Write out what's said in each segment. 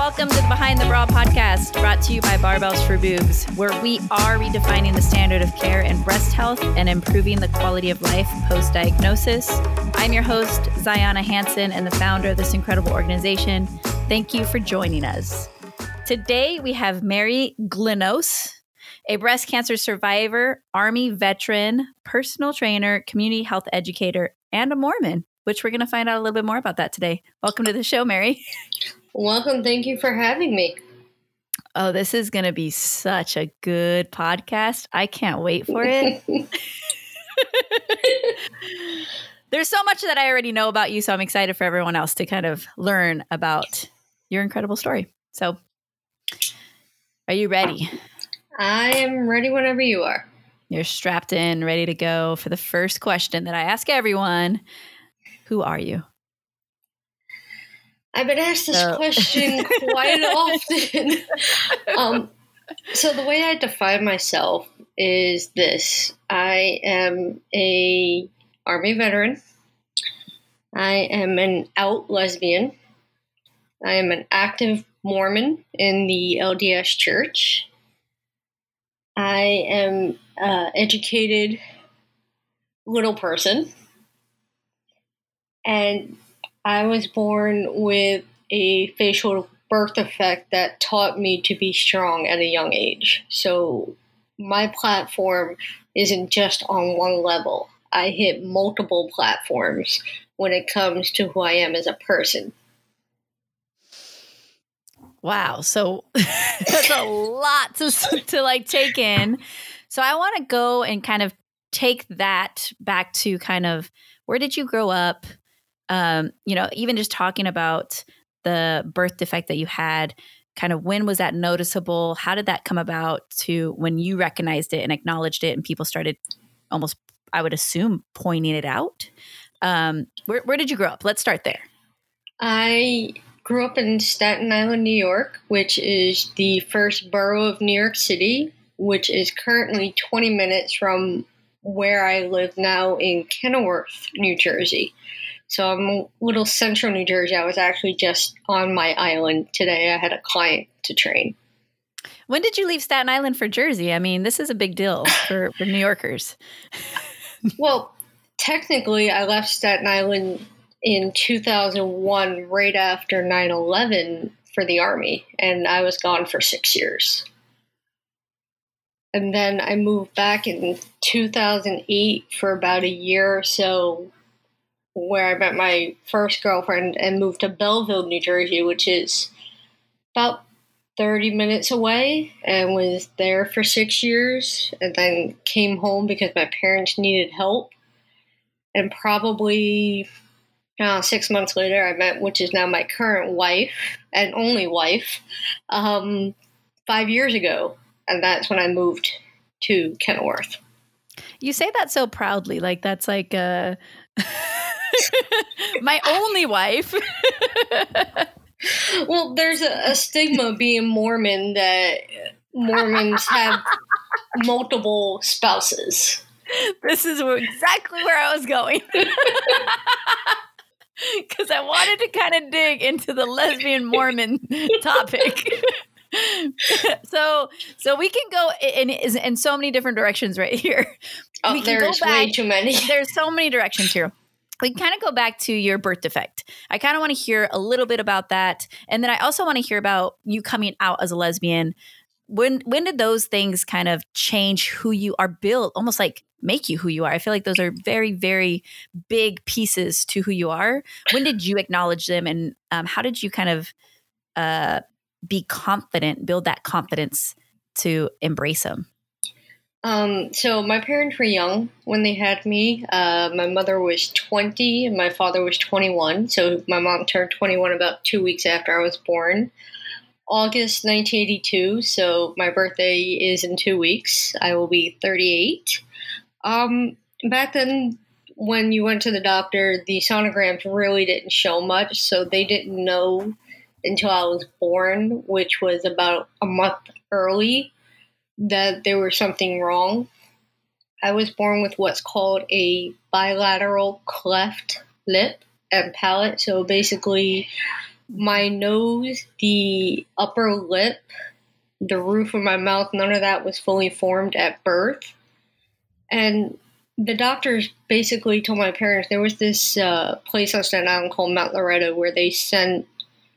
Welcome to the Behind the Bra podcast, brought to you by Barbells for Boobs, where we are redefining the standard of care in breast health and improving the quality of life post-diagnosis. I'm your host, Zayana Hansen, and the founder of this incredible organization. Thank you for joining us. Today, we have Mary Glenos, a breast cancer survivor, Army veteran, personal trainer, community health educator, and a Mormon, which we're going to find out a little bit more about that today. Welcome to the show, Mary. Welcome. Thank you for having me. Oh, this is going to be such a good podcast. I can't wait for it. There's so much that I already know about you, so I'm excited for everyone else to kind of learn about your incredible story. So, are you ready? I am ready whenever you are. You're strapped in, ready to go for the first question that I ask everyone. Who are you? I've been asked this question quite often. So the way I define myself is this. I am a Army veteran. I am an out lesbian. I am an active Mormon in the LDS Church. I am an educated little person. And I was born with a facial birth defect that taught me to be strong at a young age. So my platform isn't just on one level. I hit multiple platforms when it comes to who I am as a person. Wow. So that's a lot to like take in. So I want to go and kind of take that back to kind of where did you grow up? Even just talking about the birth defect that you had, kind of when was that noticeable? How did that come about to when you recognized it and acknowledged it and people started almost, I would assume, pointing it out? Where did you grow up? Let's start there. I grew up in Staten Island, New York, which is the first borough of New York City, which is currently 20 minutes from where I live now in Kenilworth, New Jersey. So I'm a little central New Jersey. I was actually just on my island today. I had a client to train. When did you leave Staten Island for Jersey? I mean, this is a big deal for New Yorkers. Well, technically, I left Staten Island in 2001, right after 9/11 for the Army, and I was gone for 6 years. And then I moved back in 2008 for about a year or so, where I met my first girlfriend and moved to Belleville, New Jersey, which is about 30 minutes away, and was there for 6 years, and then came home because my parents needed help. And probably 6 months later, I met, which is now my current wife and only wife, 5 years ago. And that's when I moved to Kenilworth. You say that so proudly, like that's like my only wife. Well, there's a stigma being Mormon that Mormons have multiple spouses. This is exactly where I was going. Because I wanted to kind of dig into the lesbian Mormon topic. So we can go in so many different directions right here. Oh, we can there's way too many. There's so many directions here. We can kind of go back to your birth defect. I kind of want to hear a little bit about that. And then I also want to hear about you coming out as a lesbian. When did those things kind of change who you are, built, almost like make you who you are? I feel like those are very, very big pieces to who you are. When did you acknowledge them? And how did you kind of be confident, build that confidence to embrace them? So my parents were young when they had me. My mother was 20 and my father was 21. So my mom turned 21 about 2 weeks after I was born. August 1982. So my birthday is in 2 weeks. I will be 38. Back then, when you went to the doctor, the sonograms really didn't show much. So they didn't know until I was born, which was about a month early, that there was something wrong. I was born with what's called a bilateral cleft lip and palate. So basically, my nose, the upper lip, the roof of my mouth, none of that was fully formed at birth. And the doctors basically told my parents there was this place on Staten Island called Mount Loretto where they sent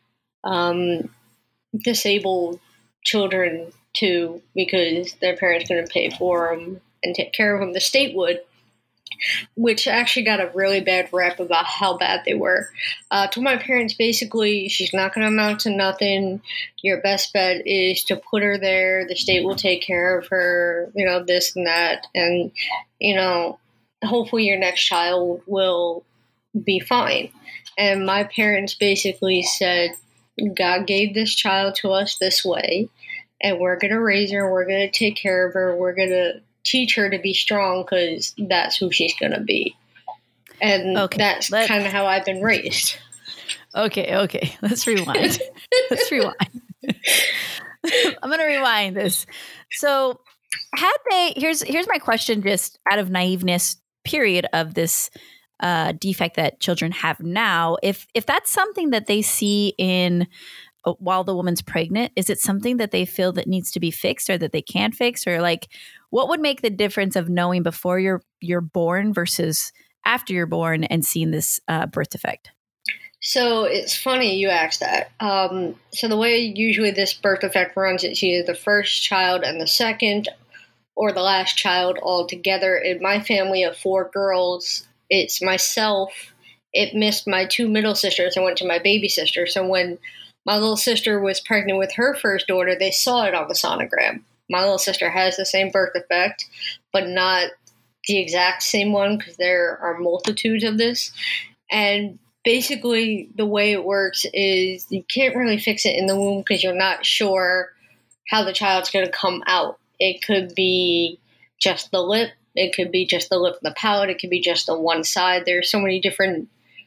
disabled children to because their parents couldn't pay for them and take care of them. The state would, which actually got a really bad rep about how bad they were. Told my parents basically, she's not going to amount to nothing. Your best bet is to put her there. The state will take care of her, this and that. And, hopefully your next child will be fine. And my parents basically said, God gave this child to us this way, and we're going to raise her. We're going to take care of her. We're going to teach her to be strong because that's who she's going to be. And that's kind of how I've been raised. Okay. Let's rewind. I'm going to rewind this. So here's my question, just out of naiveness, period, of this defect that children have now. If that's something that they see in while the woman's pregnant, is it something that they feel that needs to be fixed or that they can fix? Or what would make the difference of knowing before you're born versus after you're born and seeing this birth defect? So it's funny you asked that. So the way usually this birth defect runs, it's either the first child and the second or the last child all together. In my family of 4 girls, it's myself. It missed my 2 middle sisters and went to my baby sister. So when my little sister was pregnant with her first daughter, they saw it on the sonogram. My little sister has the same birth defect, but not the exact same one because there are multitudes of this. And basically the way it works is you can't really fix it in the womb because you're not sure how the child's going to come out. It could be just the lip. It could be just the lip and the palate. It could be just the one side. There's so many different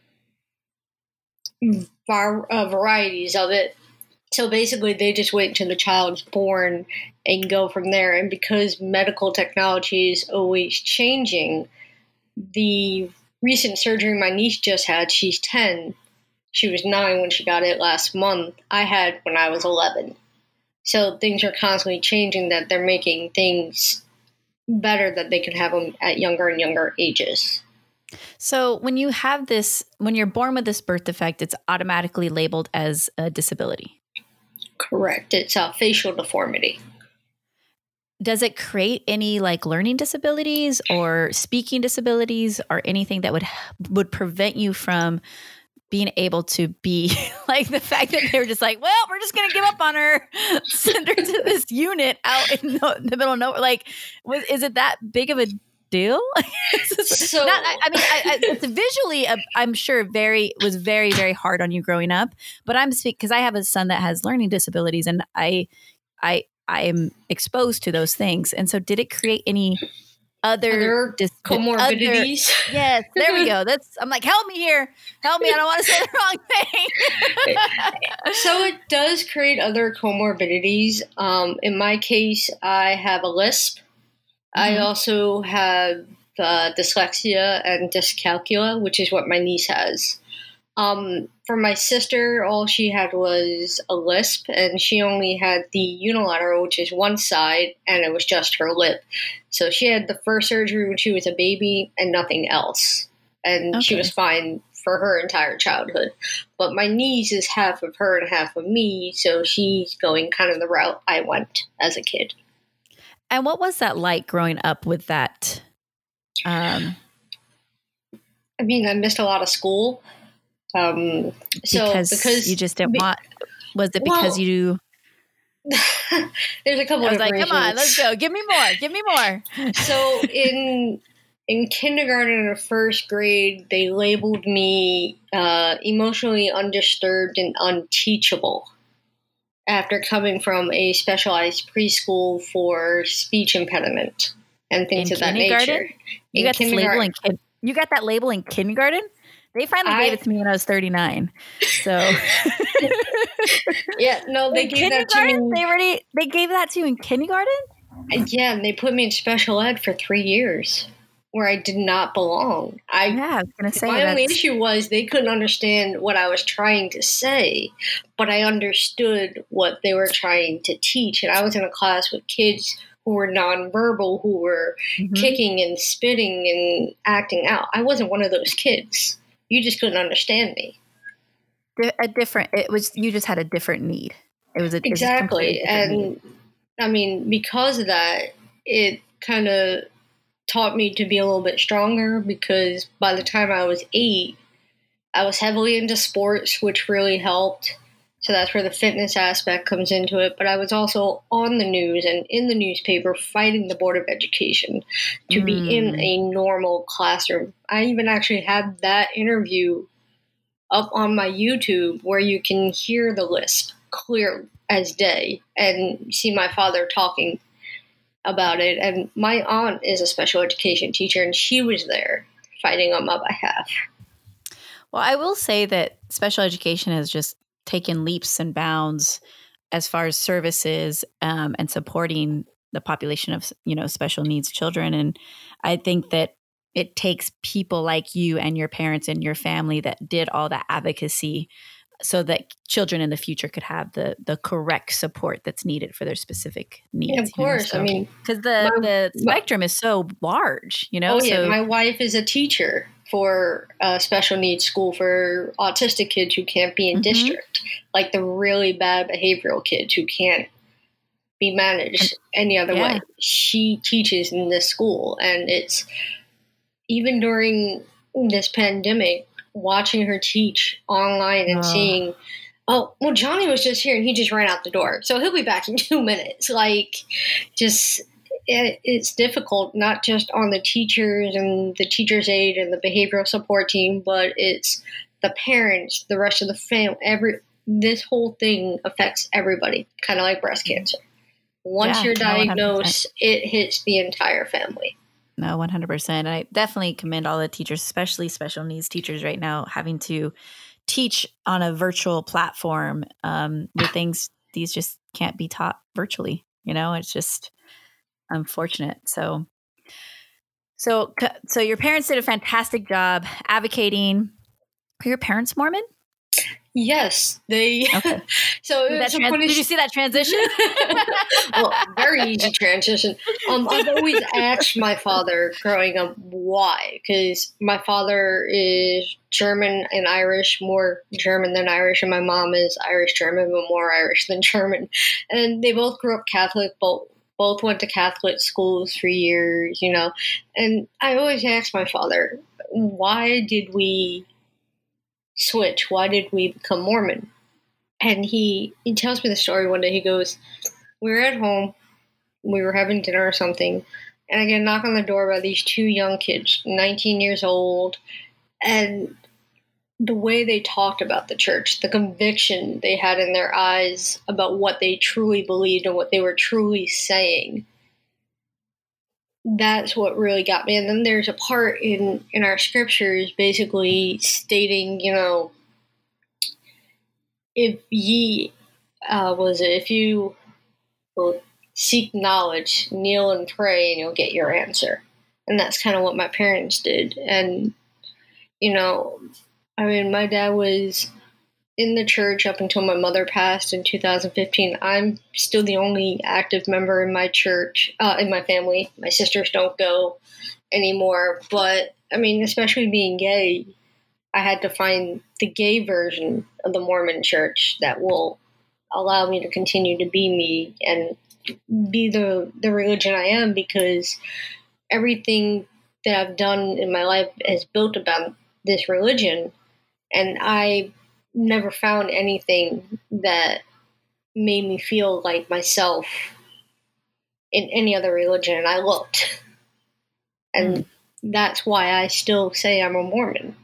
varieties of it. So basically they just wait until the child's born and go from there. And because medical technology is always changing, the recent surgery my niece just had, she's 10. She was 9 when she got it last month. I had when I was 11. So things are constantly changing, that they're making things better that they can have them at younger and younger ages. So when you have this, when you're born with this birth defect, it's automatically labeled as a disability. Correct. It's a facial deformity. Does it create any learning disabilities or speaking disabilities or anything that would prevent you from being able to be the fact that they were just we're just going to give up on her, send her to this unit out in the middle of nowhere. Is it that big of a deal? So, it's visually, I'm sure was very, very hard on you growing up, but I'm speaking because I have a son that has learning disabilities and I am exposed to those things. And so did it create any other comorbidities? Yes, there we go. I'm help me here. Help me. I don't want to say the wrong thing. So it does create other comorbidities. In my case, I have a lisp. Mm-hmm. I also have dyslexia and dyscalculia, which is what my niece has. For my sister, all she had was a lisp, and she only had the unilateral, which is one side, and it was just her lip. So she had the first surgery when she was a baby and nothing else. And She was fine for her entire childhood. But my niece is half of her and half of me, so she's going kind of the route I went as a kid. And what was that like growing up with that? I missed a lot of school. Because you just didn't want, was it because you? There's a couple of reasons. Come on, let's go. Give me more. So in kindergarten and first grade, they labeled me emotionally undisturbed and unteachable after coming from a specialized preschool for speech impediment and things of that nature. You got that label in kindergarten? They finally gave it to me when I was 39. So yeah, no, they gave that to me. They gave that to you in kindergarten? Yeah, and they put me in special ed for 3 years. where I did not belong. I was going to say my only issue was they couldn't understand what I was trying to say, but I understood what they were trying to teach. And I was in a class with kids who were nonverbal, who were kicking and spitting and acting out. I wasn't one of those kids. You just couldn't understand me. You just had a different need. Exactly. And I mean, because of that, it kind of taught me to be a little bit stronger, because by the time I was 8, I was heavily into sports, which really helped. So that's where the fitness aspect comes into it. But I was also on the news and in the newspaper fighting the Board of Education to be in a normal classroom. I even actually had that interview up on my YouTube where you can hear the lisp clear as day and see my father talking about it. And my aunt is a special education teacher, and she was there fighting on my behalf. Well, I will say that special education has just taken leaps and bounds as far as services and supporting the population of, special needs children. And I think that it takes people like you and your parents and your family that did all that advocacy so that children in the future could have the correct support that's needed for their specific needs. Yeah, of course. I mean, because the spectrum is so large, Oh, yeah. My wife is a teacher for a special needs school for autistic kids who can't be in district, like the really bad behavioral kids who can't be managed any other way. She teaches in this school, and it's even during this pandemic, watching her teach online and seeing, oh, well, Johnny was just here and he just ran out the door, so he'll be back in 2 minutes. Like, just, it's difficult, not just on the teachers and the teacher's aide and the behavioral support team, but it's the parents, the rest of the family. This whole thing affects everybody, kind of like breast cancer. Once you're diagnosed, 100%. It hits the entire family. No, 100%. I definitely commend all the teachers, especially special needs teachers right now, having to teach on a virtual platform with things these just can't be taught virtually. It's just unfortunate. So your parents did a fantastic job advocating. Are your parents Mormon? Yes, they. Okay. So did you see that transition? Well, very easy transition. I've always asked my father growing up why, because my father is German and Irish, more German than Irish, and my mom is Irish German, but more Irish than German. And they both grew up Catholic, both went to Catholic schools for years, And I always asked my father, why did we switch? Why did we become Mormon? And he tells me the story one day. He goes, we were at home, we were having dinner or something, and I get a knock on the door by these 2 young kids, 19 years old, and the way they talked about the church, the conviction they had in their eyes about what they truly believed and what they were truly saying, that's what really got me. And then there's a part in our scriptures basically stating, if you will seek knowledge, kneel and pray, and you'll get your answer. And that's kind of what my parents did. And, my dad was in the church up until my mother passed in 2015. I'm still the only active member in my church, in my family. My sisters don't go anymore. But, especially being gay, I had to find the gay version of the Mormon church that will allow me to continue to be me and be the religion I am, because everything that I've done in my life is built about this religion, and I never found anything that made me feel like myself in any other religion, and I looked. And that's why I still say I'm a Mormon.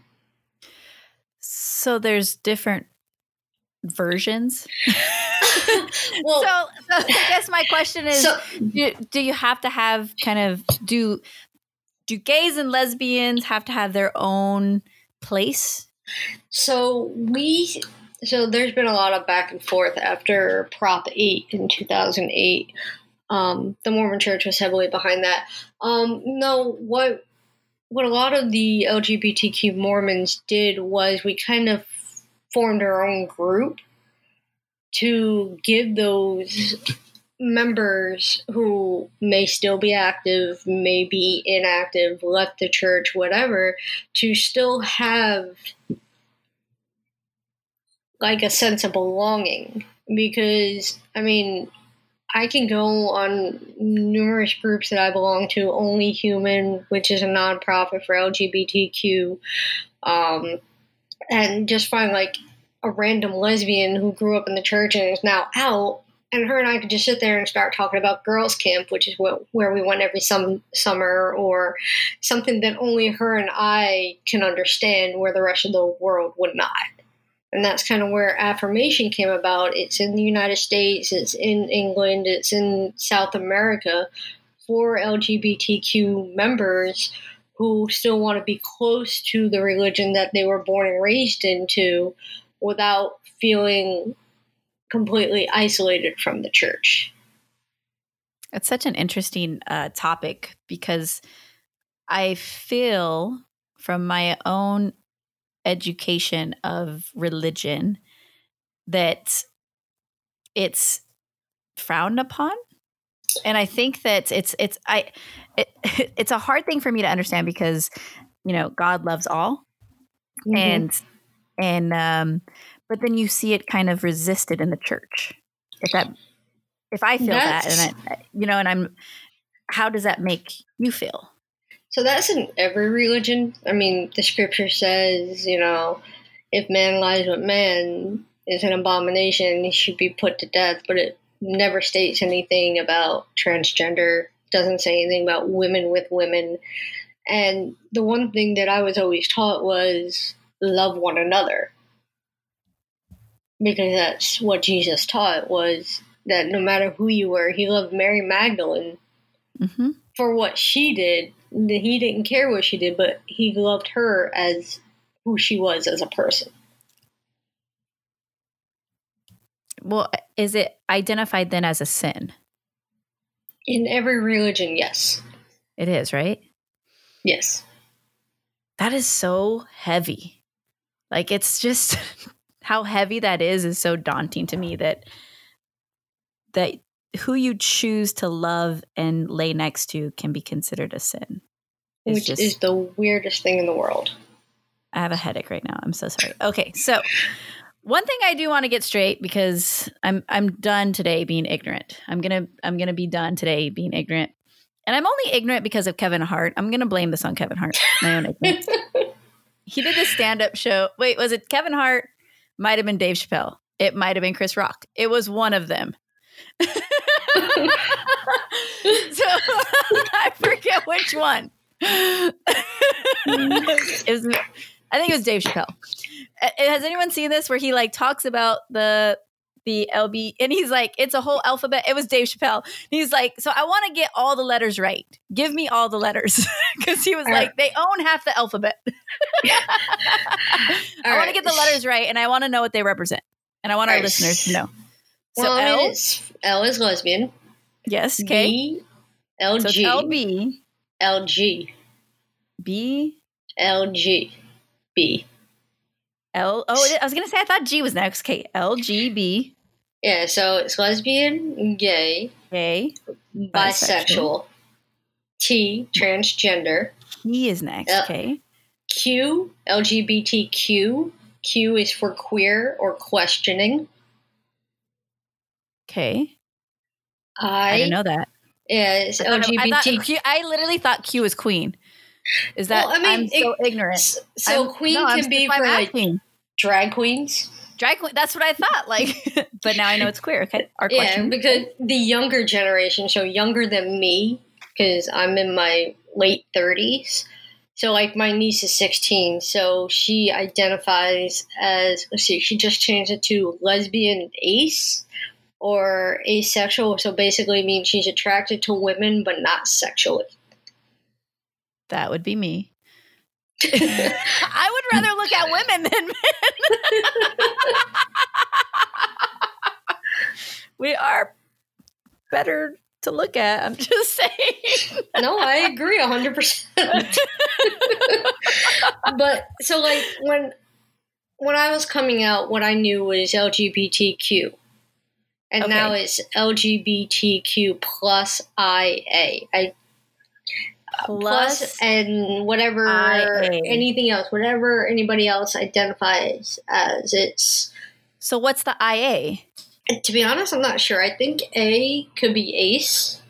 So there's different versions? Well, so I guess my question is, do you have to have do gays and lesbians have to have their own place? So there's been a lot of back and forth after Prop 8 in 2008. The Mormon Church was heavily behind that. No, what what a lot of the LGBTQ Mormons did was we kind of formed our own group to give those members who may still be active, may be inactive, left the church, whatever, to still have like a sense of belonging. Because, I mean, I can go on numerous groups that I belong to, Only Human, which is a nonprofit for LGBTQ, and just find like a random lesbian who grew up in the church and is now out, and her and I could just sit there and start talking about girls' camp, which is where we went every summer, or something that only her and I can understand, where the rest of the world would not. And that's kind of where Affirmation came about. It's in the United States, it's in England, it's in South America, for LGBTQ members who still want to be close to the religion that they were born and raised into without feeling completely isolated from the church. It's such an interesting topic, because I feel from my own education of religion that it's frowned upon. And I think that it's a hard thing for me to understand, because, you know, God loves all. Mm-hmm. And but then you see it kind of resisted in the church. If I feel that, and how does that make you feel? So that's in every religion. I mean, the scripture says, you know, if man lies with man, it's an abomination, he should be put to death. But it never states anything about transgender, doesn't say anything about women with women. And the one thing that I was always taught was love one another. Because that's what Jesus taught, was that no matter who you were, he loved Mary Magdalene for what she did. He didn't care what she did, but he loved her as who she was as a person. Well, is it identified then as a sin? In every religion, yes. It is, right? Yes. That is so heavy. Like, it's just how heavy that is so daunting to me, that who you choose to love and lay next to can be considered a sin. Which is the weirdest thing in the world. I have a headache right now. I'm so sorry. Okay, so one thing I do want to get straight, because I'm done today being ignorant. I'm gonna be done today being ignorant. And I'm only ignorant because of Kevin Hart. I'm gonna blame this on Kevin Hart. My own ignorance. He did this stand-up show. Wait, was it Kevin Hart? Might have been Dave Chappelle. It might have been Chris Rock. It was one of them. So I forget which one. I think it was Dave Chappelle. Has anyone seen this, where he like talks about the LB, and he's like, it's a whole alphabet? It was Dave Chappelle. He's like, so I want to get all the letters right. Give me all the letters. Because he was like, they own half the alphabet. I want to get the letters right, and I want to know what they represent. And I want our listeners to know. So well, L is lesbian. Yes. Okay. B, LG. So it's LB. LG. B. LG. B. I was going to say, I thought G was next. Okay. LGB. Yeah, so it's lesbian, gay, bisexual, T, transgender. T is next. Okay. Q, LGBTQ. Q is for queer or questioning. Okay. I didn't know that. Yeah, it's LGBT. I literally thought Q was queen. Is that? Well, I mean, I'm so ignorant. So queen can be for like drag queens. Drag queen. That's what I thought. Like, but now I know it's queer. Okay. Yeah, because the younger generation, so younger than me, because I'm in my late 30s. So like my niece is 16, so she identifies as, she just changed it to lesbian ace or asexual. So basically means she's attracted to women, but not sexually. That would be me. I would rather look at women than men. We are better to look at. I'm just saying. No, I agree 100%. But so like when I was coming out, what I knew was LGBTQ. And now it's LGBTQ plus IA. Plus and whatever IA. Anything else, whatever anybody else identifies as. It's so what's the IA? To be honest, I'm not sure. I think A could be ACE.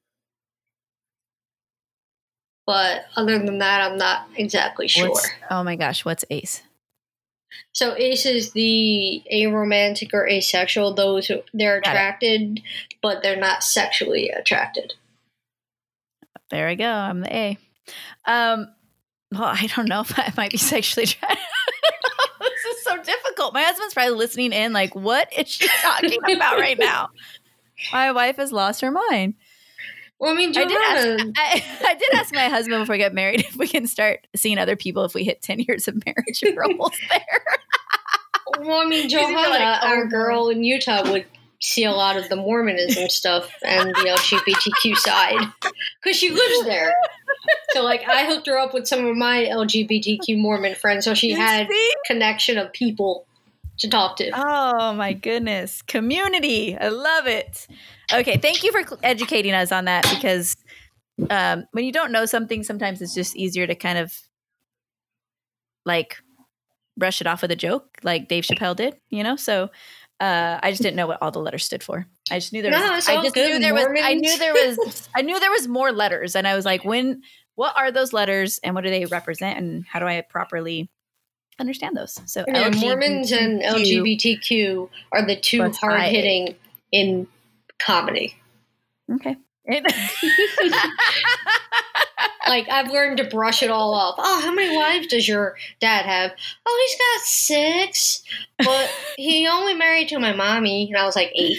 But other than that, I'm not exactly sure. Oh my gosh, what's ACE? So ACE is the aromantic or asexual, those who they're attracted, but they're not sexually attracted. There I go. I'm the A. Well, I don't know if I might be sexually attracted. This is so difficult. My husband's probably listening in like, what is she talking about right now? My wife has lost her mind. Well, I mean, I did ask my husband before we got married if we can start seeing other people if we hit 10 years of marriage and we're almost there. Well, I mean, Johanna, our girl in Utah, would see a lot of the Mormonism stuff and the LGBTQ side because she lives there. So, like, I hooked her up with some of my LGBTQ Mormon friends, so she had connection of people to talk to. Oh, my goodness. Community. I love it. Okay, thank you for educating us on that because when you don't know something, sometimes it's just easier to kind of like brush it off with a joke like Dave Chappelle did, you know? So I just didn't know what all the letters stood for. I just knew there was I knew there was more letters and I was like, what are those letters and what do they represent and how do I properly understand those? So yeah, Mormons and LGBTQ are the two hard-hitting in comedy. Okay. Like, I've learned to brush it all off. Oh, how many wives does your dad have? Oh, he's got 6, but he only married to my mommy. And I was like 8.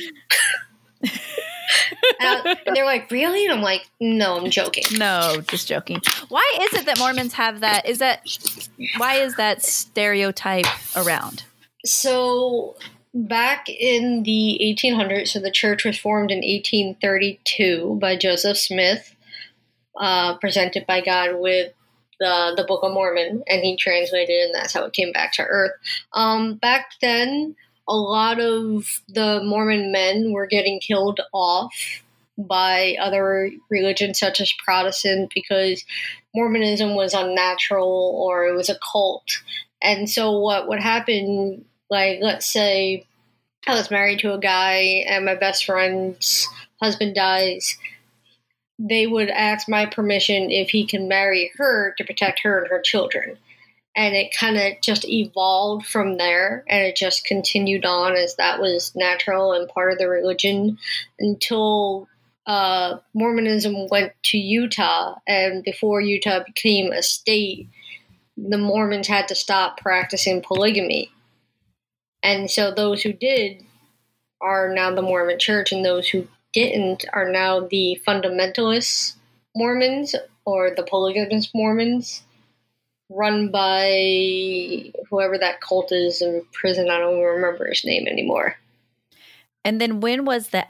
And they're like, really? And I'm like, no, I'm joking. No, just joking. Why is it that Mormons have that? Why is that stereotype around? So back in the 1800s, so the church was formed in 1832 by Joseph Smith, presented by God with the Book of Mormon, and he translated, and that's how it came back to Earth. Back then, a lot of the Mormon men were getting killed off by other religions such as Protestant because Mormonism was unnatural or it was a cult. And so what would happen, like, let's say I was married to a guy and my best friend's husband dies, they would ask my permission if he can marry her to protect her and her children. And it kind of just evolved from there, and it just continued on as that was natural and part of the religion until Mormonism went to Utah. And before Utah became a state, the Mormons had to stop practicing polygamy. And so those who did are now the Mormon Church, and those who didn't are now the fundamentalist Mormons or the polygamous Mormons, run by whoever that cult is in prison. I don't even remember his name anymore. And then when was the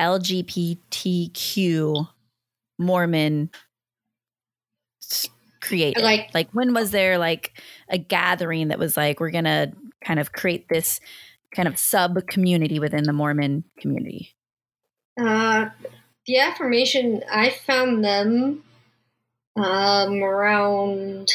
LGBTQ Mormon created? Like when was there like a gathering that was like, we're going to kind of create this kind of sub community within the Mormon community? The affirmation, I found them around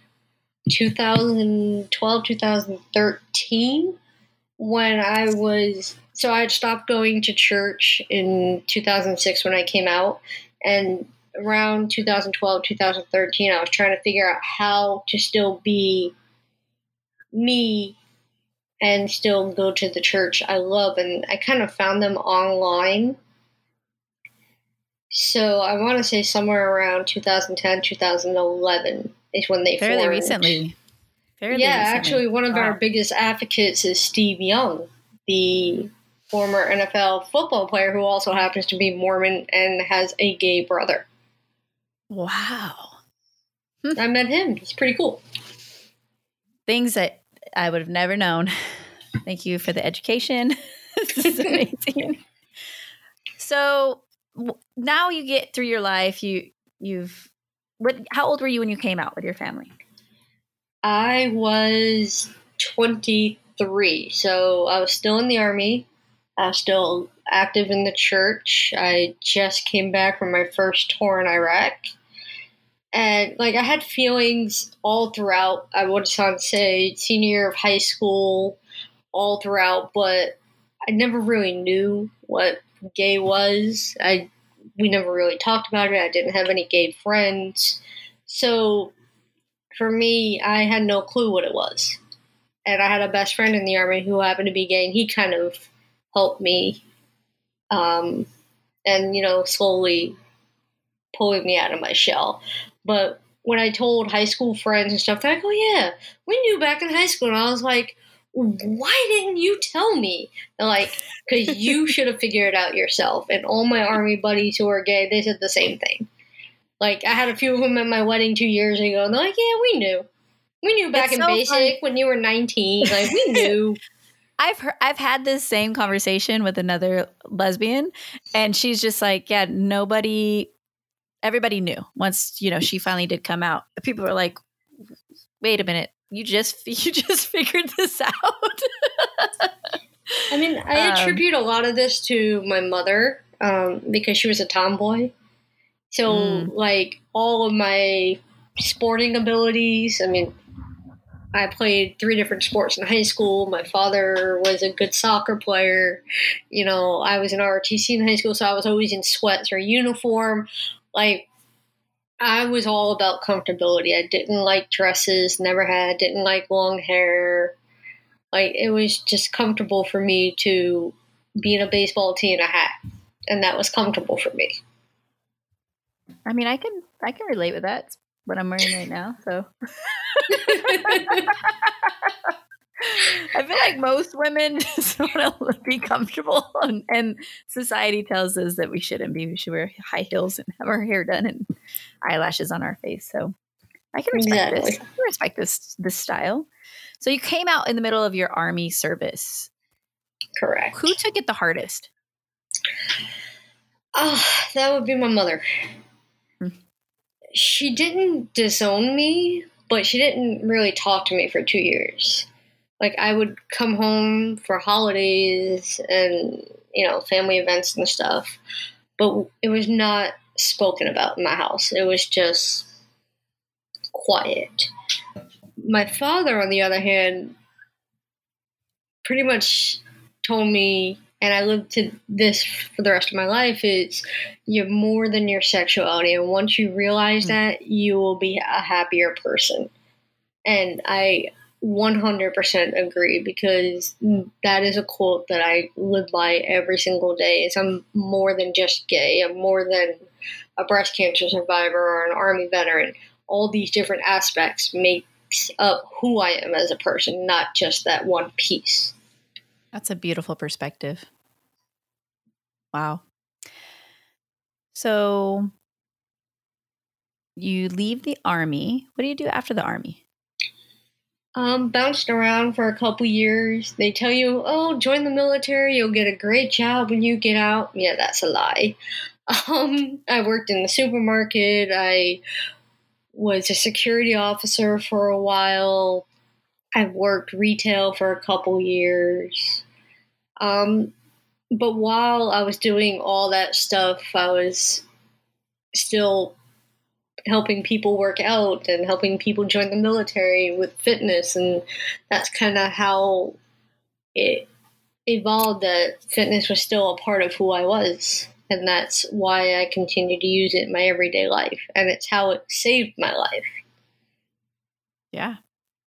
2012, 2013, when I had stopped going to church in 2006 when I came out, and around 2012, 2013, I was trying to figure out how to still be me and still go to the church I love, and I kind of found them online. So I want to say somewhere around 2010, 2011 is when they fairly formed. Recently. Actually, one of our biggest advocates is Steve Young, the former NFL football player who also happens to be Mormon and has a gay brother. Wow. I met him. He's pretty cool. Things that I would have never known. Thank you for the education. This is amazing. So now you get through your life. How old were you when you came out with your family? I was 23, so I was still in the Army. I was still active in the church. I just came back from my first tour in Iraq. And, I had feelings all throughout, I would say, senior year of high school, all throughout, but I never really knew what gay was. We never really talked about it. I didn't have any gay friends. So, for me, I had no clue what it was. And I had a best friend in the Army who happened to be gay, and he kind of helped me, and, slowly pulling me out of my shell. But when I told high school friends and stuff, they're like, oh, yeah, we knew back in high school. And I was like, why didn't you tell me? They're like, because you should have figured it out yourself. And all my Army buddies who are gay, they said the same thing. I had a few of them at my wedding 2 years ago, and they're like, yeah, we knew. We knew back in basic when you were 19. We knew. I've had this same conversation with another lesbian, and she's just like, yeah, everybody knew once, she finally did come out. People were like, wait a minute, you just figured this out. I attribute a lot of this to my mother, because she was a tomboy. So, all of my sporting abilities, I played 3 different sports in high school. My father was a good soccer player. I was in ROTC in high school, so I was always in sweats or uniform. I was all about comfortability. I didn't like dresses, didn't like long hair. It was just comfortable for me to be in a baseball tee and a hat. And that was comfortable for me. I can relate with that. It's what I'm wearing right now, so. I feel like most women just want to be comfortable, and society tells us that we shouldn't be. We should wear high heels and have our hair done and eyelashes on our face. So I can respect this. I can respect this style. So you came out in the middle of your Army service. Correct. Who took it the hardest? Oh, that would be my mother. She didn't disown me, but she didn't really talk to me for 2 years. I would come home for holidays and, family events and stuff, but it was not spoken about in my house. It was just quiet. My father, on the other hand, pretty much told me, and I lived to this for the rest of my life, is you're more than your sexuality. And once you realize that, you will be a happier person. And I 100% agree, because that is a quote that I live by every single day. Is I'm more than just gay. I'm more than a breast cancer survivor or an Army veteran. All these different aspects makes up who I am as a person, not just that one piece. That's a beautiful perspective. Wow. So you leave the Army. What do you do after the Army? Bounced around for a couple years. They tell you, oh, join the military, you'll get a great job when you get out. Yeah, that's a lie. I worked in the supermarket. I was a security officer for a while. I've worked retail for a couple years. But while I was doing all that stuff, I was still helping people work out and helping people join the military with fitness. And that's kind of how it evolved, that fitness was still a part of who I was. And that's why I continue to use it in my everyday life. And it's how it saved my life. Yeah.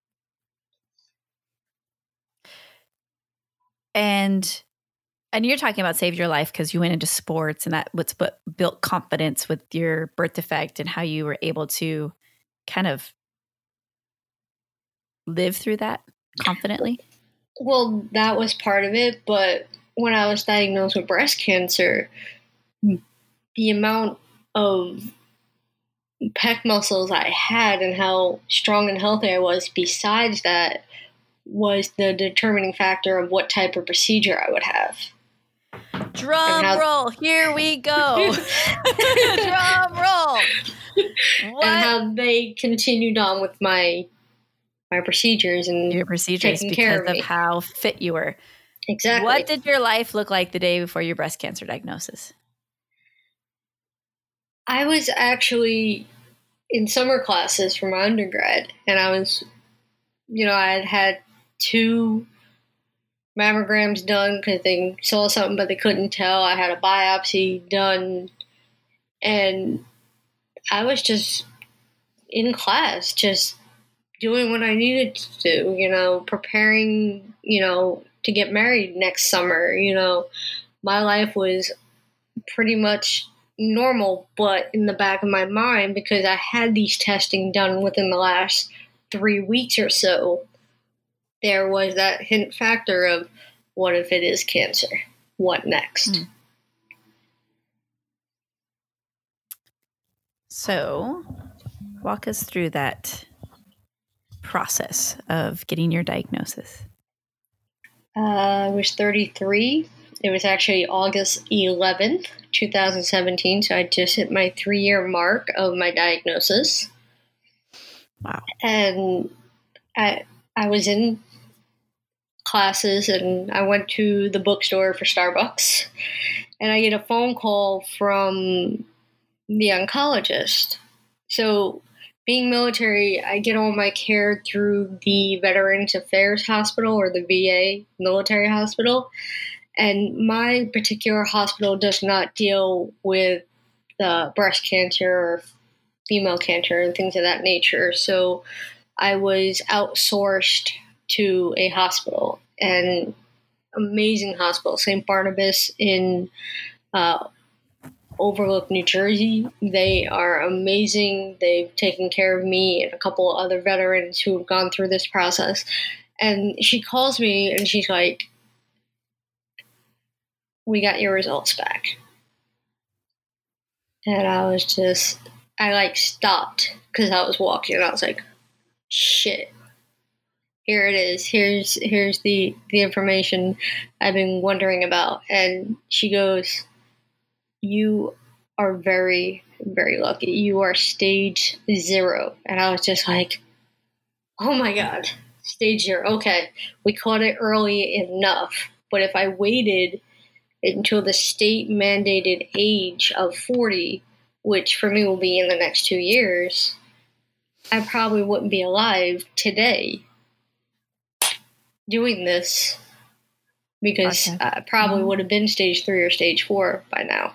And you're talking about saved your life because you went into sports, and that's what built confidence with your birth defect and how you were able to kind of live through that confidently. Well, that was part of it. But when I was diagnosed with breast cancer, the amount of pec muscles I had and how strong and healthy I was besides that was the determining factor of what type of procedure I would have. Drum roll. Here we go. Drum roll. What? And how they continued on with my procedures and your procedures because of how fit you were. Exactly. What did your life look like the day before your breast cancer diagnosis? I was actually in summer classes for my undergrad, and I was, I had 2 mammograms done because they saw something but they couldn't tell. I had a biopsy done, and I was just in class, just doing what I needed to do, preparing, to get married next summer. My life was pretty much normal, but in the back of my mind, because I had these testing done within the last 3 weeks or so, there was that hint factor of, what if it is cancer? What next? So, walk us through that process of getting your diagnosis. I was 33. It was actually August 11th, 2017. So I just hit my 3-year mark of my diagnosis. Wow. And I was in classes, and I went to the bookstore for Starbucks, and I get a phone call from the oncologist. So being military, I get all my care through the Veterans Affairs Hospital, or the VA military hospital. And my particular hospital does not deal with breast cancer or female cancer and things of that nature. So I was outsourced to a hospital, an amazing hospital, St. Barnabas in Overlook, New Jersey. They are amazing. They've taken care of me and a couple other veterans who have gone through this process. And she calls me and she's like, "We got your results back." And I stopped because I was walking, and I was like, shit. Here it is. Here's the information I've been wondering about. And she goes, "You are very, very lucky. You are stage 0. And I was just like, oh my God, stage 0. Okay, we caught it early enough. But if I waited until the state mandated age of 40, which for me will be in the next 2 years, I probably wouldn't be alive today doing this, because I probably would have been stage 3 or stage 4 by now."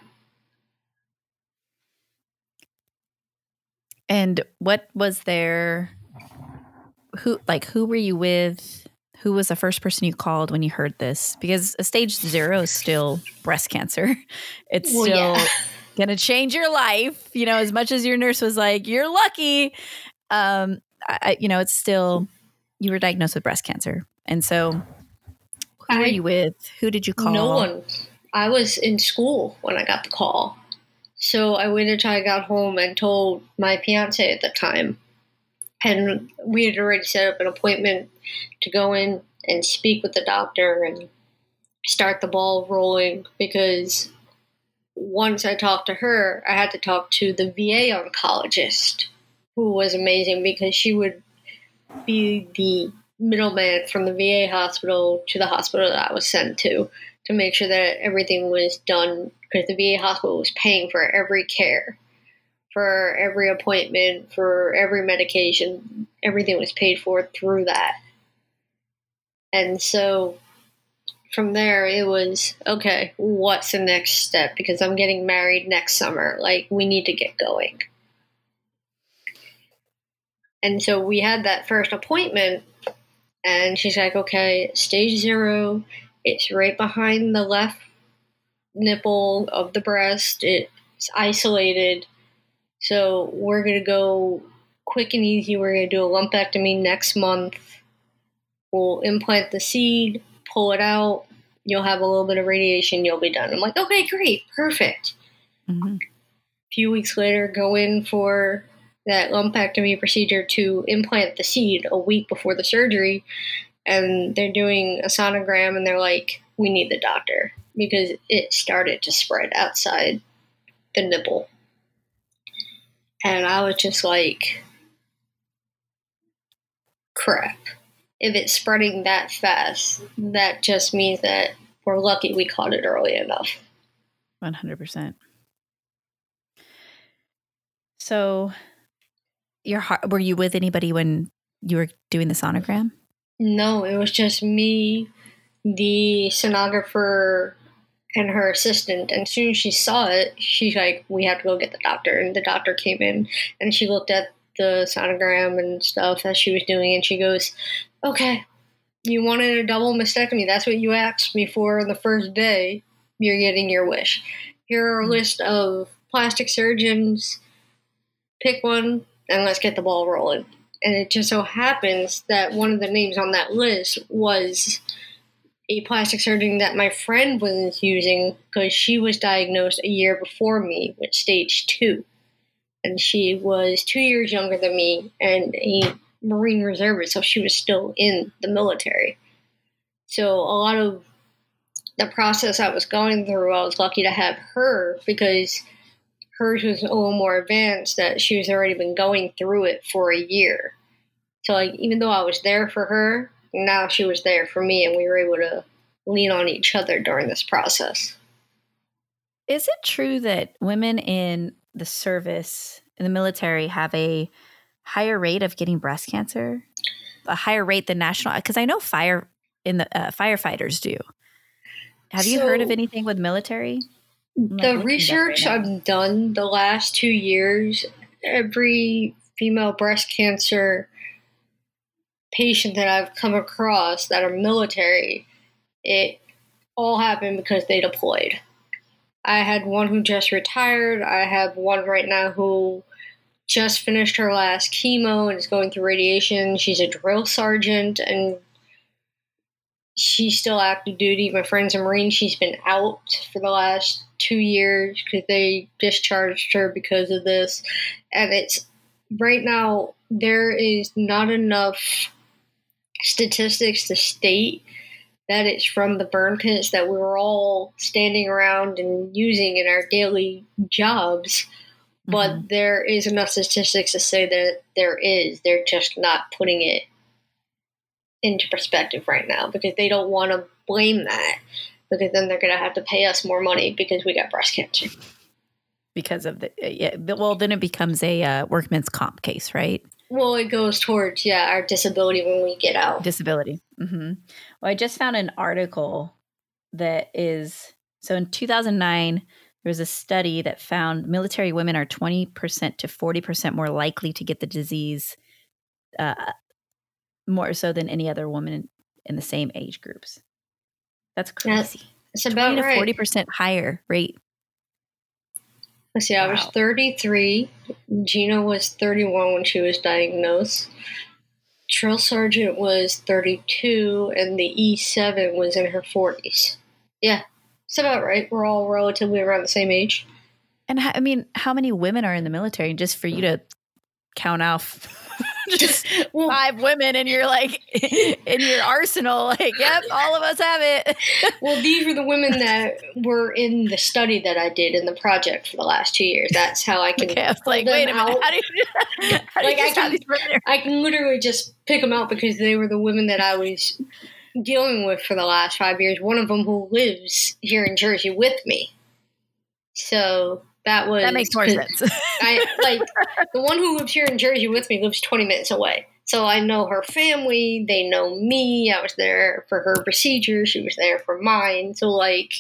And what was there? Who were you with? Who was the first person you called when you heard this? Because a stage 0 is still breast cancer. It's still going to change your life. As much as your nurse was like, "You're lucky," it's still, you were diagnosed with breast cancer. And so who were you with? Who did you call? No one. I was in school when I got the call. So I waited until I got home and told my fiance at the time. And we had already set up an appointment to go in and speak with the doctor and start the ball rolling, because once I talked to her, I had to talk to the VA oncologist, who was amazing, because she would be the middleman from the VA hospital to the hospital that I was sent to make sure that everything was done, because the VA hospital was paying for every care, for every appointment, for every medication. Everything was paid for through that. And so from there, it was, okay, what's the next step? Because I'm getting married next summer. We need to get going. And so we had that first appointment, and she's like, okay, stage 0, it's right behind the left nipple of the breast. It's isolated. So we're going to go quick and easy. We're going to do a lumpectomy next month. We'll implant the seed, pull it out. You'll have a little bit of radiation. You'll be done. I'm like, okay, great. Perfect. Mm-hmm. A few weeks later, go in for that lumpectomy procedure to implant the seed a week before the surgery. And they're doing a sonogram, and they're like, we need the doctor because it started to spread outside the nipple. And I was just like, crap. If it's spreading that fast, that just means that we're lucky we caught it early enough. 100%. So, were you with anybody when you were doing the sonogram? No, it was just me, the sonographer, and her assistant. And as soon as she saw it, she's like, we have to go get the doctor. And the doctor came in and she looked at the sonogram and stuff that she was doing. And she goes, okay, you wanted a double mastectomy. That's what you asked me for on the first day. You're getting your wish. Here are a list of plastic surgeons. Pick one and let's get the ball rolling. And it just so happens that one of the names on that list was a plastic surgeon that my friend was using because she was diagnosed a year before me with stage 2. And she was 2 years younger than me and a Marine reservist, so she was still in the military. So a lot of the process I was going through, I was lucky to have her because hers was a little more advanced, that she was already been going through it for a year. So like, even though I was there for her, now she was there for me, and we were able to lean on each other during this process. Is it true that women in the service, in the military, have a higher rate of getting breast cancer? A higher rate than national? Because I know firefighters do. Have you heard of anything with military? The research I've done the last 2 years, every female breast cancer patient that I've come across that are military, it all happened because they deployed. I had one who just retired. I have one right now who just finished her last chemo and is going through radiation. She's a drill sergeant and she's still active duty. My friend's a Marine. She's been out for the last 2 years because they discharged her because of this. And it's right now, there is not enough statistics to state that it's from the burn pits that we were all standing around and using in our daily jobs. But there is enough statistics to say that there is. They're just not putting it into perspective right now because they don't want to blame that, because then they're going to have to pay us more money because we got breast cancer. Because of then it becomes a workman's comp case, right? Well, it goes towards, our disability when we get out. Disability. Mm-hmm. Well, I just found an article that is, so in 2009, there was a study that found military women are 20% to 40% more likely to get the disease, more so than any other woman in the same age groups. That's crazy. It's about 20 to 40% higher rate. Let's see, I was 33. Gina was 31 when she was diagnosed. Drill Sergeant was 32, and the E7 was in her 40s. Yeah, it's about right. We're all relatively around the same age. And how many women are in the military? Just for you to count off just 5 women and you're like in your arsenal, like, yep, all of us have it. Well, these were the women that were in the study that I did in the project for the last 2 years. That's how I can. Okay, I was like, wait a minute, how do you I can literally just pick them out because they were the women that I was dealing with for the last 5 years. One of them who lives here in Jersey with me. So that makes more sense. The one who lives here in Jersey with me lives 20 minutes away. So I know her family. They know me. I was there for her procedure. She was there for mine. So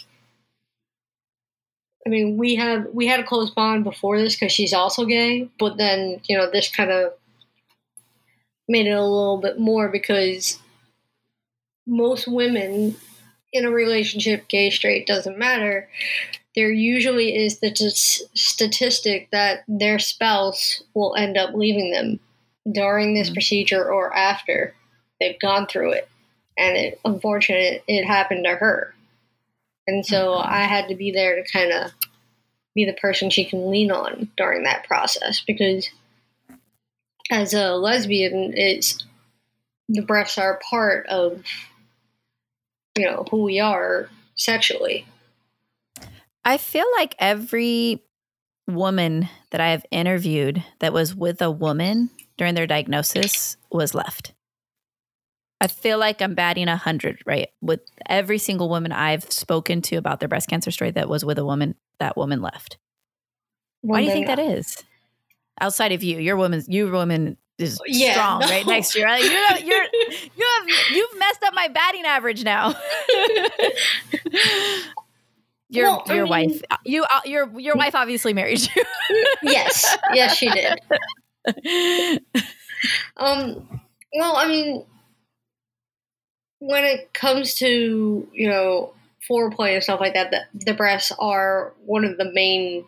we had a close bond before this because she's also gay. But then, this kind of made it a little bit more because most women in a relationship, gay, straight, doesn't matter, there usually is the statistic that their spouse will end up leaving them during this procedure or after they've gone through it. And unfortunately, it happened to her. And so I had to be there to kind of be the person she can lean on during that process, because as a lesbian, the breasts are part of who we are sexually. I feel like every woman that I have interviewed that was with a woman during their diagnosis was left. I feel like I'm batting 100, right? With every single woman I've spoken to about their breast cancer story that was with a woman, that woman left. Why do you think that is? Outside of you, your woman is strong, right next to you. Right? You've messed up my batting average now. Your wife, your wife obviously married you. Yes, she did. Well, I mean, when it comes to foreplay and stuff like that, the breasts are one of the main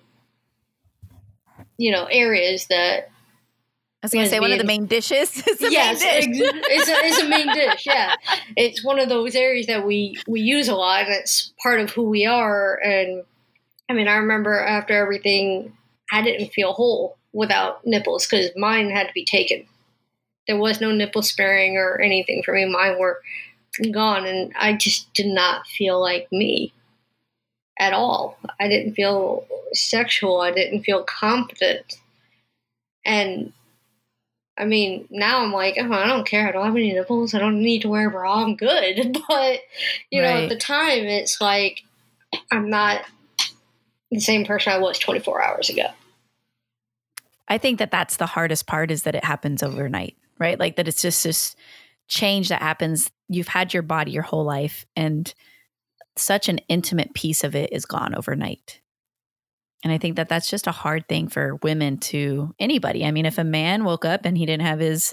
areas that. I was going to say one of the main dishes. Yes, it's a main dish. Yeah, it's one of those areas that we use a lot, and it's part of who we are. And I mean, I remember after everything, I didn't feel whole without nipples because mine had to be taken. There was no nipple sparing or anything for me. Mine were gone, and I just did not feel like me at all. I didn't feel sexual. I didn't feel confident. And I mean, now I'm like, oh, I don't care. I don't have any nipples. I don't need to wear a bra. I'm good. But, at the time, it's like I'm not the same person I was 24 hours ago. I think that that's the hardest part is that it happens overnight, right? Like that it's just this change that happens. You've had your body your whole life and such an intimate piece of it is gone overnight. And I think that that's just a hard thing for women to anybody. I mean, if a man woke up and he didn't have his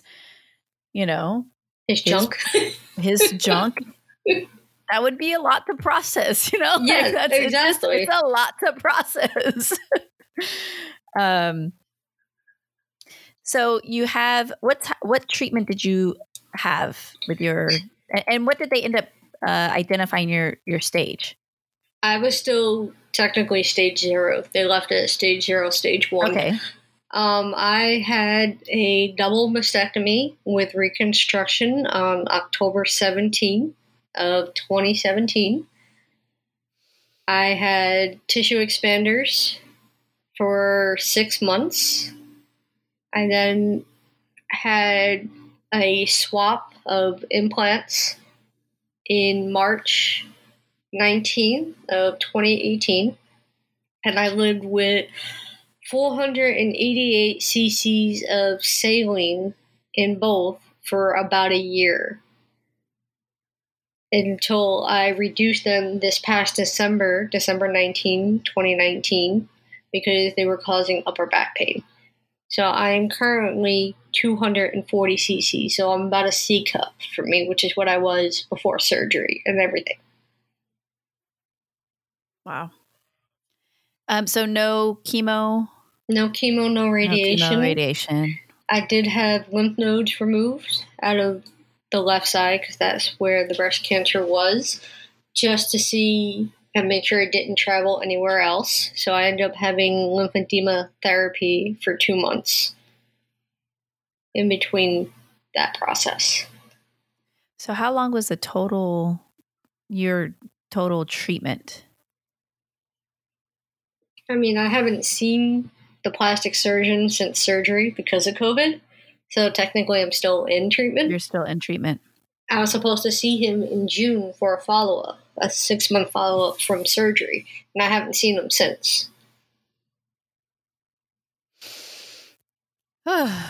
junk, his junk, that would be a lot to process, Yeah, exactly. It's a lot to process. So you have, what treatment did you have with and what did they end up identifying your stage? I was still technically stage 0. They left it at stage 0, stage 1. Okay. I had a double mastectomy with reconstruction on October 17 of 2017. I had tissue expanders for 6 months. I then had a swap of implants in March 19th of 2018, and I lived with 488 cc's of saline in both for about a year until I reduced them this past December 19, 2019, because they were causing upper back pain. So I'm currently 240 cc's, so I'm about a C cup for me, which is what I was before surgery and everything. Wow. So no chemo? No chemo, no radiation. No chemo, radiation. I did have lymph nodes removed out of the left side because that's where the breast cancer was, just to see and make sure it didn't travel anywhere else. So I ended up having lymphedema therapy for 2 months in between that process. So how long was your total treatment? I mean, I haven't seen the plastic surgeon since surgery because of COVID. So technically I'm still in treatment. You're still in treatment. I was supposed to see him in June for a follow-up, a 6-month follow-up from surgery. And I haven't seen him since. How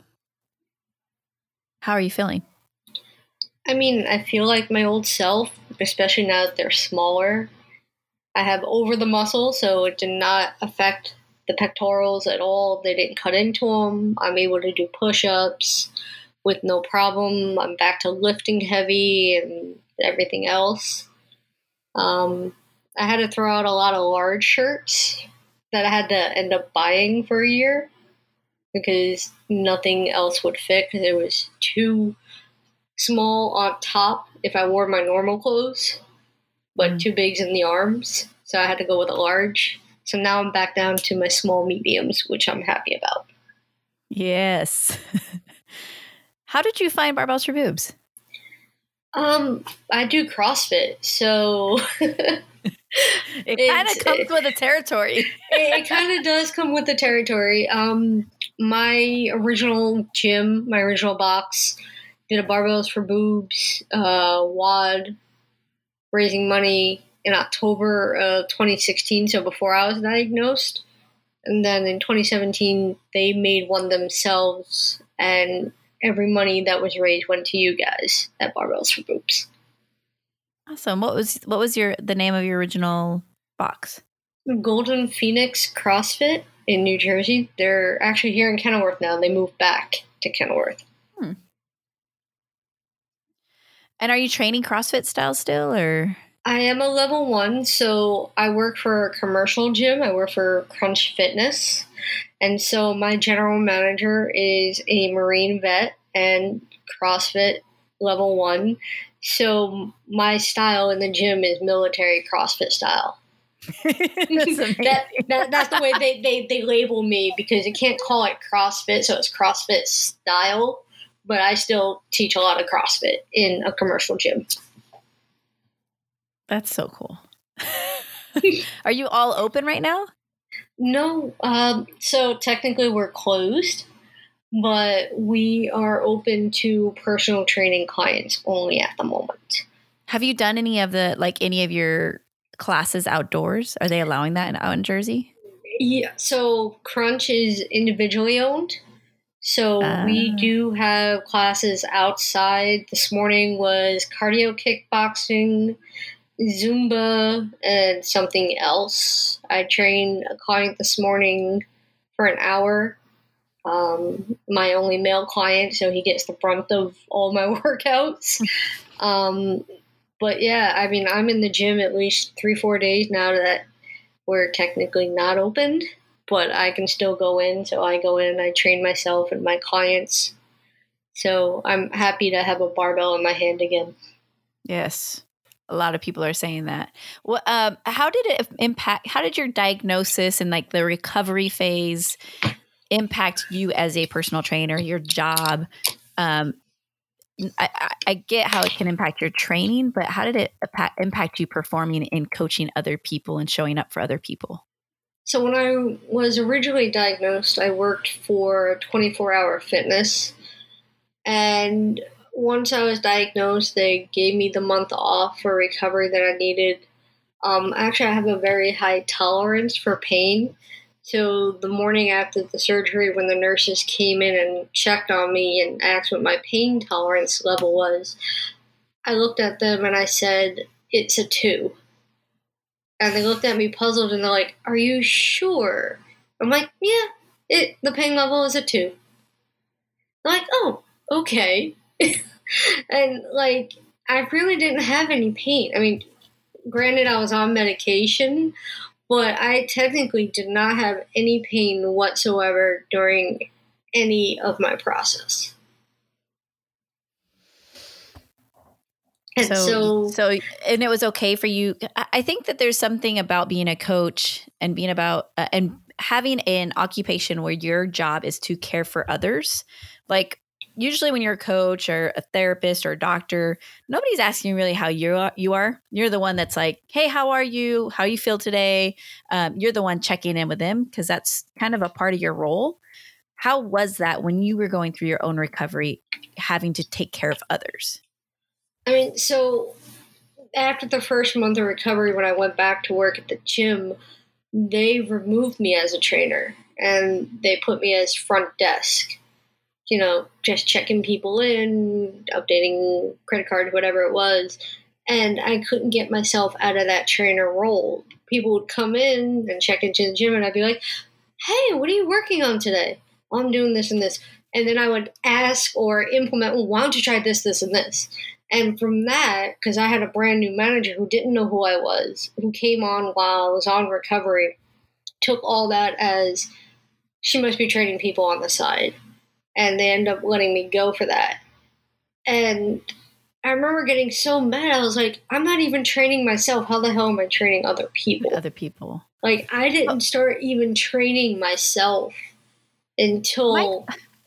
are you feeling? I mean, I feel like my old self, especially now that they're smaller. I have over the muscle, so it did not affect the pectorals at all. They didn't cut into them. I'm able to do push-ups with no problem. I'm back to lifting heavy and everything else. I had to throw out a lot of large shirts that I had to end up buying for a year because nothing else would fit because it was too small on top if I wore my normal clothes, but too big in the arms. So I had to go with a large. So now I'm back down to my small mediums, which I'm happy about. Yes. How did you find Barbells for Boobs? I do CrossFit, so It kind of comes with the territory. it kind of does come with the territory. My original gym, my original box, did a Barbells for Boobs WOD, raising money in October of 2016, so before I was diagnosed. And then in 2017, they made one themselves, and every money that was raised went to you guys at Barbells for Boobs. Awesome. What was the name of your original box? Golden Phoenix CrossFit in New Jersey. They're actually here in Kenilworth now. They moved back to Kenilworth. And are you training CrossFit style still, or? I am a level 1, so I work for a commercial gym. I work for Crunch Fitness. And so my general manager is a Marine vet and CrossFit level 1. So my style in the gym is military CrossFit style. That's the way they label me, because you can't call it CrossFit, so it's CrossFit style. But I still teach a lot of CrossFit in a commercial gym. That's so cool. Are you all open right now? No. So technically we're closed, but we are open to personal training clients only at the moment. Have you done any of your classes outdoors? Are they allowing that out in Jersey? Yeah. So Crunch is individually owned. So we do have classes outside. This morning was cardio kickboxing, Zumba, and something else. I trained a client this morning for an hour. My only male client, so he gets the brunt of all my workouts. But yeah, I mean, I'm in the gym at least 3-4 days now that we're technically not open, but I can still go in. So I go in and I train myself and my clients. So I'm happy to have a barbell in my hand again. Yes. A lot of people are saying that. Well, how did it impact? How did your diagnosis and like the recovery phase impact you as a personal trainer? Your job. I get how it can impact your training, but how did it impact you performing and coaching other people and showing up for other people? So when I was originally diagnosed, I worked for 24-Hour Fitness, and once I was diagnosed, they gave me the month off for recovery that I needed. Actually, I have a very high tolerance for pain. So the morning after the surgery, when the nurses came in and checked on me and asked what my pain tolerance level was, I looked at them and I said, it's a 2. And they looked at me puzzled and they're like, are you sure? I'm like, yeah, the pain level is a 2. They're like, oh, okay. And like, I really didn't have any pain. I mean, granted, I was on medication, but I technically did not have any pain whatsoever during any of my process. And so and it was okay for you. I think that there's something about being a coach and being about and having an occupation where your job is to care for others. Like usually when you're a coach or a therapist or a doctor, nobody's asking really how you are. You're the one that's like, hey, how are you? How you feel today? You're the one checking in with them because that's kind of a part of your role. How was that when you were going through your own recovery, having to take care of others? I mean, so after the first month of recovery, when I went back to work at the gym, they removed me as a trainer and they put me as front desk. You know, just checking people in, updating credit card, whatever it was. And I couldn't get myself out of that trainer role. People would come in and check into the gym and I'd be like, hey, what are you working on today? Well, I'm doing this and this. And then I would ask or implement, well, why don't you try this, this, and this? And from that, because I had a brand new manager who didn't know who I was, who came on while I was on recovery, took all that as she must be training people on the side. And they ended up letting me go for that. And I remember getting so mad. I was like, I'm not even training myself. How the hell am I training other people? Other people. Like, I didn't start even training myself until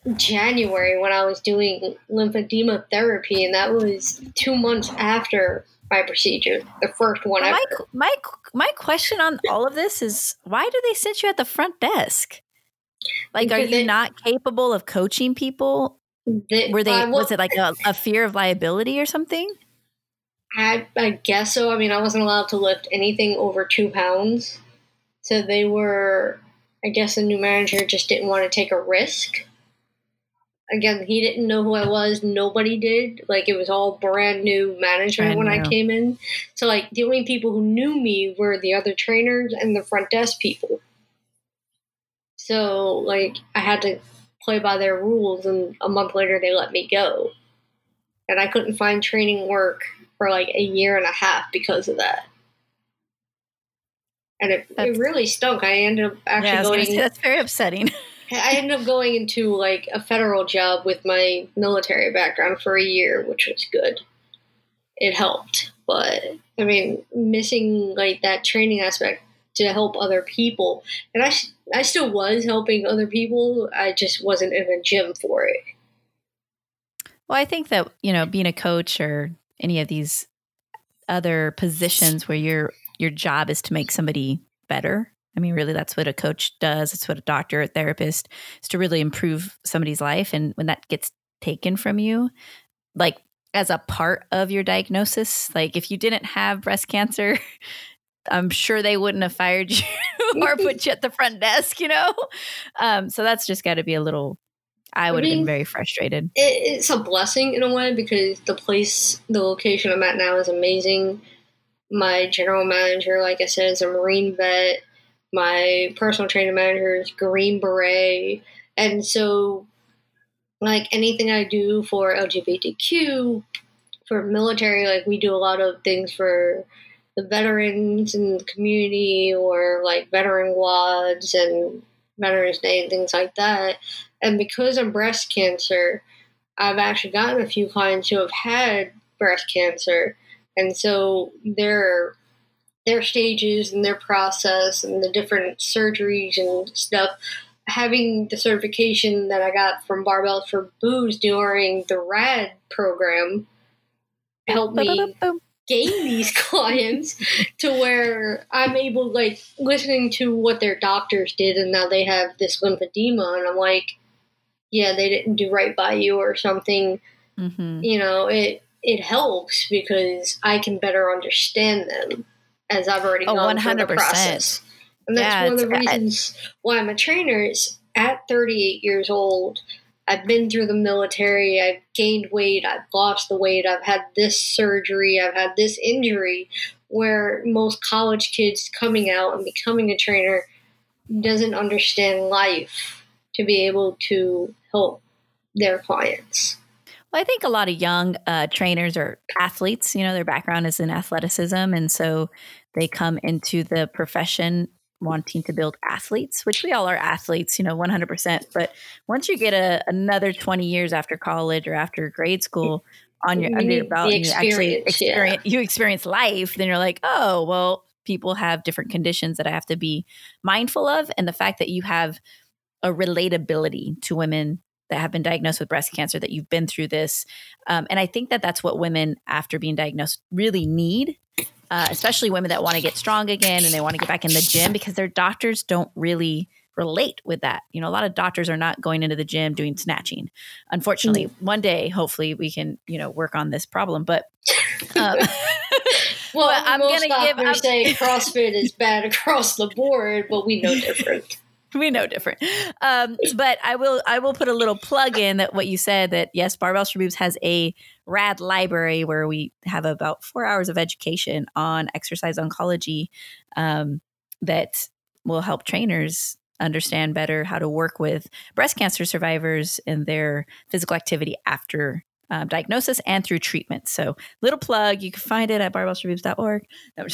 January when I was doing lymphedema therapy, and that was 2 months after my procedure, the first one ever. My question on all of this is, why do they sit you at the front desk? Like, are you not capable of coaching people? Was it like a fear of liability or something? I guess so. I mean, I wasn't allowed to lift anything over 2 pounds. So they were, I guess the new manager just didn't want to take a risk. Again, he didn't know who I was. Nobody did. Like, it was all brand new management when I came in. So, like, the only people who knew me were the other trainers and the front desk people. So, like, I had to play by their rules, and a month later they let me go. And I couldn't find training work for, like, a year and a half because of that. And it really stunk. I ended up actually that's very upsetting. I ended up going into, like, a federal job with my military background for a year, which was good. It helped. But, I mean, missing, like, that training aspect to help other people. And I still was helping other people. I just wasn't in a gym for it. Well, I think that, being a coach or any of these other positions where your job is to make somebody better. I mean, really, that's what a coach does. It's what a doctor, a therapist, is to really improve somebody's life. And when that gets taken from you, like as a part of your diagnosis, like if you didn't have breast cancer, I'm sure they wouldn't have fired you or put you at the front desk, So that's just got to be I would have been very frustrated. It's a blessing in a way because the location I'm at now is amazing. My general manager, like I said, is a Marine vet. My personal training manager is Green Beret. And so, like, anything I do for LGBTQ, for military, like, we do a lot of things for the veterans in the community or, like, veteran WODs and Veterans Day and things like that. And because of breast cancer, I've actually gotten a few clients who have had breast cancer. And so their stages and their process and the different surgeries and stuff, having the certification that I got from Barbells for Boobs during the RAD program helped me gain these clients to where I'm able, like, listening to what their doctors did and now they have this lymphedema and I'm like, yeah, they didn't do right by you or something. Mm-hmm. It helps because I can better understand them as I've already gone 100%. Through the process. And that's one of the reasons why I'm a trainer is at 38 years old, I've been through the military, I've gained weight, I've lost the weight, I've had this surgery, I've had this injury, where most college kids coming out and becoming a trainer doesn't understand life to be able to help their clients. Well, I think a lot of young trainers are athletes. Their background is in athleticism. And so they come into the profession wanting to build athletes, which we all are athletes, 100%. But once you get another 20 years after college or after grade school under your belt, and you actually experience life, then you're like, oh, well, people have different conditions that I have to be mindful of. And the fact that you have a relatability to women that have been diagnosed with breast cancer, that you've been through this. And I think that that's what women after being diagnosed really need, especially women that want to get strong again and they want to get back in the gym because their doctors don't really relate with that. A lot of doctors are not going into the gym doing snatching. Unfortunately, one day, hopefully we can, work on this problem. But well, but I'm going to say CrossFit is bad across the board, but we know different. We know different. But I will put a little plug in that what you said, that yes, Barbells for Boobs has a RAD library where we have about 4 hours of education on exercise oncology that will help trainers understand better how to work with breast cancer survivors and their physical activity after diagnosis and through treatment. So little plug, you can find it at barbellsforboobs.org. No,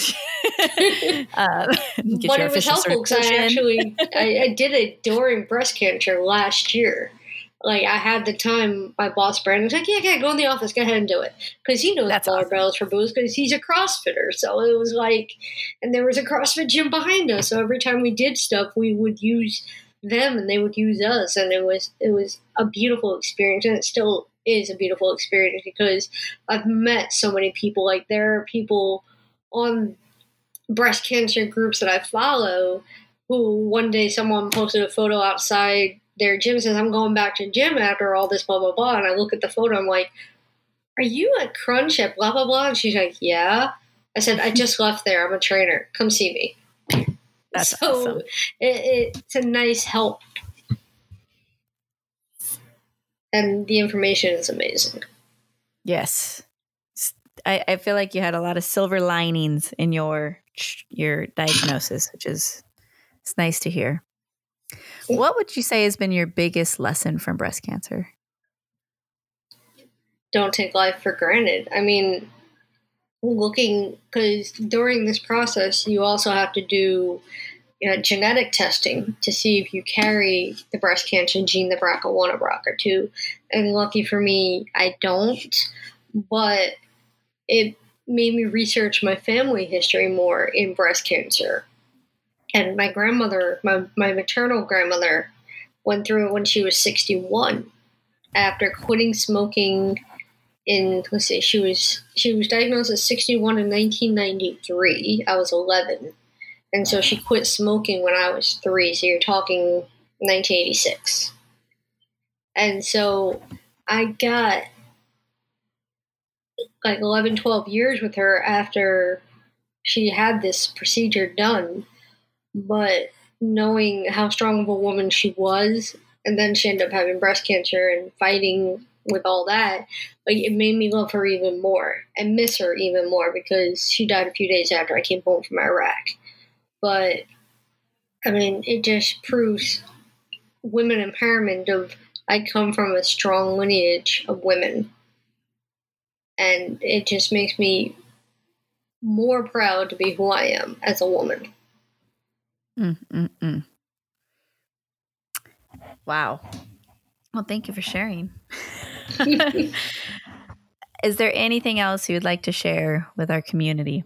but it was helpful because I did it during breast cancer last year. Like, I had the time, my boss, Brandon, was like, yeah, go in the office, go ahead and do it. Because he knows Barbells for Boobs because he's a CrossFitter. So it was like, and there was a CrossFit gym behind us. So every time we did stuff, we would use them and they would use us, and it was a beautiful experience, and it still is a beautiful experience because I've met so many people. Like, there are people on breast cancer groups that I follow who one day someone posted a photo outside their gym and says, I'm going back to gym after all this blah blah blah, and I look at the photo, I'm like, are you at Crunch at blah blah blah? And she's like, yeah. I said, I just left there, I'm a trainer, come see me. That's awesome. It's a nice help. And the information is amazing. Yes. I feel like you had a lot of silver linings in your diagnosis, which is it's nice to hear. What would you say has been your biggest lesson from breast cancer? Don't take life for granted. I mean, because during this process, you also have to do genetic testing to see if you carry the breast cancer gene, the BRCA1 or BRCA2. And lucky for me, I don't. But it made me research my family history more in breast cancer. And my grandmother, my maternal grandmother, went through it when she was 61 after quitting smoking. She was diagnosed at 61 in 1993. I was 11. And so she quit smoking when I was 3. So you're talking 1986. And so I got like 11, 12 years with her after she had this procedure done. But knowing how strong of a woman she was, and then she ended up having breast cancer and fighting with all that, like, it made me love her even more and miss her even more because she died a few days after I came home from Iraq. But I mean, it just proves women empowerment of I come from a strong lineage of women. And it just makes me more proud to be who I am as a woman. Wow. Well, thank you for sharing. Is there anything else you would like to share with our community?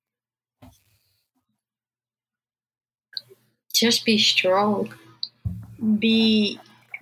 Just be strong. Be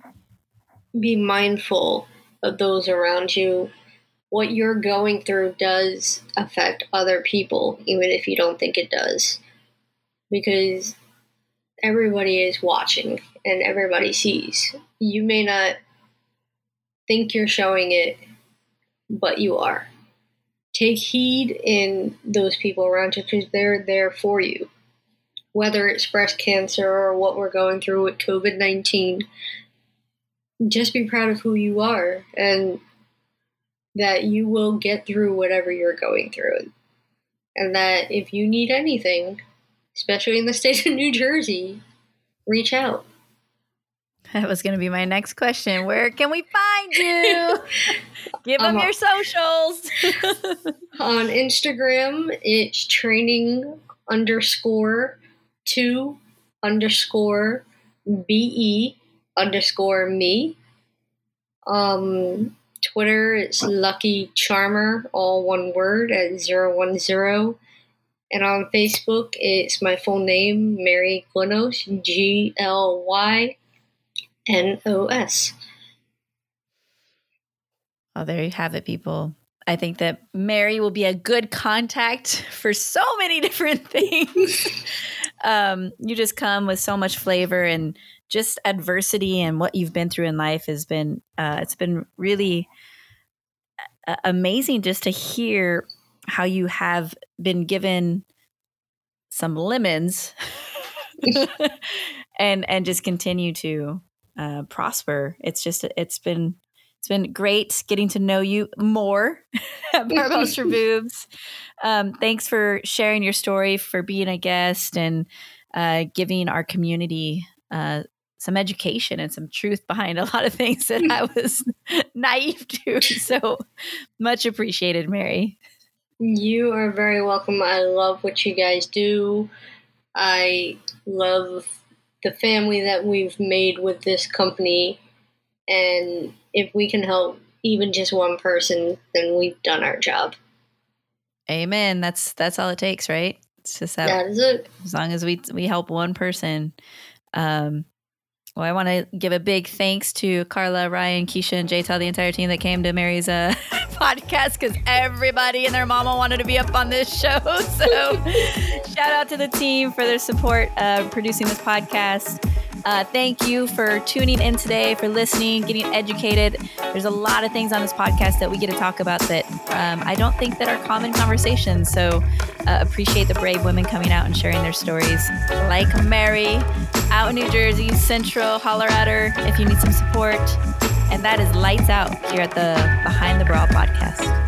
mindful of those around you. What you're going through does affect other people, even if you don't think it does. Because everybody is watching and everybody sees. You may not think you're showing it, but you are. Take heed in those people around you because they're there for you. Whether it's breast cancer or what we're going through with COVID-19, just be proud of who you are and that you will get through whatever you're going through. And that if you need anything, especially in the state of New Jersey, reach out. That was going to be my next question. Where can we find you? Give them your socials. On Instagram, it's training_2_BE_me. Twitter, it's Lucky Charmer, all one word, at 010. And on Facebook, it's my full name, Mary Glynos, GLYNOS. Oh, there you have it, people. I think that Mary will be a good contact for so many different things. You just come with so much flavor, and just adversity and what you've been through in life has been, it's been really amazing just to hear how you have been given some lemons and just continue to prosper. It's been great getting to know you more at Barbells for Boobs. Thanks for sharing your story, for being a guest, and giving our community some education and some truth behind a lot of things that I was naive to. So much appreciated, Mary. You are very welcome. I love what you guys do. I love the family that we've made with this company. And if we can help even just one person, then we've done our job. Amen. That's all it takes, right? It's just that is it. As long as we help one person, Well, I want to give a big thanks to Carla, Ryan, Keisha, and Jaytal, the entire team that came to Mary's podcast, because everybody and their mama wanted to be up on this show. So shout out to the team for their support producing this podcast. Thank you for tuning in today, for listening, getting educated. There's a lot of things on this podcast that we get to talk about that I don't think that are common conversations. So appreciate the brave women coming out and sharing their stories, like Mary out in New Jersey, Central. Holler at her if you need some support. And that is lights out here at the Behind the Bra podcast.